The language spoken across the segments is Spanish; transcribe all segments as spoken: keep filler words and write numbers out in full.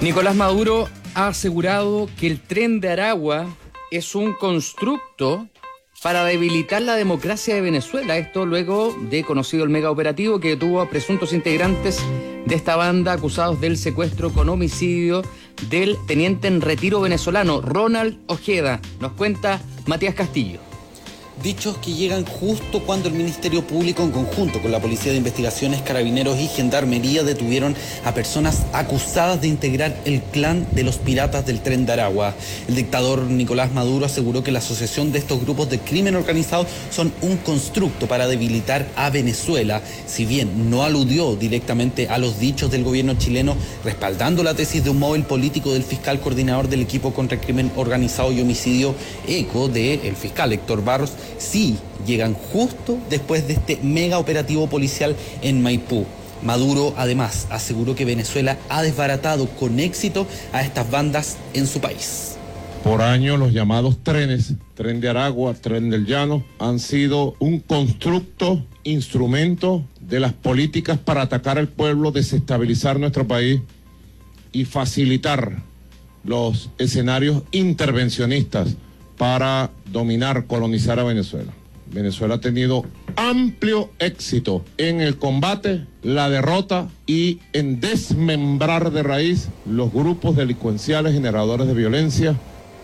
Nicolás Maduro ha asegurado que el Tren de Aragua es un constructo para debilitar la democracia de Venezuela. Esto luego de conocido el mega operativo que detuvo a presuntos integrantes de esta banda acusados del secuestro con homicidio del teniente en retiro venezolano Ronald Ojeda. Nos cuenta Matías Castillo. Dichos que llegan justo cuando el Ministerio Público, en conjunto con la Policía de Investigaciones, Carabineros y Gendarmería, detuvieron a personas acusadas de integrar el clan de los piratas del Tren de Aragua. El dictador Nicolás Maduro aseguró que la asociación de estos grupos de crimen organizado son un constructo para debilitar a Venezuela. Si bien no aludió directamente a los dichos del gobierno chileno, respaldando la tesis de un móvil político del fiscal coordinador del equipo contra el crimen organizado y homicidio ECO del fiscal Héctor Barros, sí llegan justo después de este mega operativo policial en Maipú. Maduro además aseguró que Venezuela ha desbaratado con éxito a estas bandas en su país. Por años los llamados trenes, Tren de Aragua, Tren del Llano, han sido un constructo, instrumento de las políticas para atacar al pueblo, desestabilizar nuestro país y facilitar los escenarios intervencionistas para dominar, colonizar a Venezuela. Venezuela ha tenido amplio éxito en el combate, la derrota y en desmembrar de raíz los grupos delincuenciales generadores de violencia.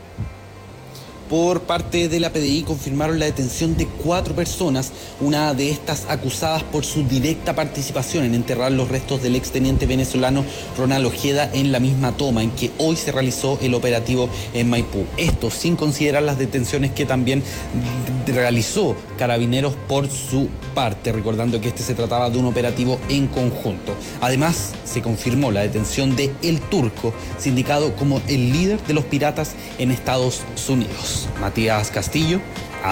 Por parte de la P D I confirmaron la detención de cuatro personas, una de estas acusadas por su directa participación en enterrar los restos del exteniente venezolano Ronald Ojeda en la misma toma en que hoy se realizó el operativo en Maipú. Esto sin considerar las detenciones que también realizó Carabineros por su parte, recordando que este se trataba de un operativo en conjunto. Además, se confirmó la detención de El Turco, sindicado como el líder de los piratas en Estados Unidos. Matías Castillo.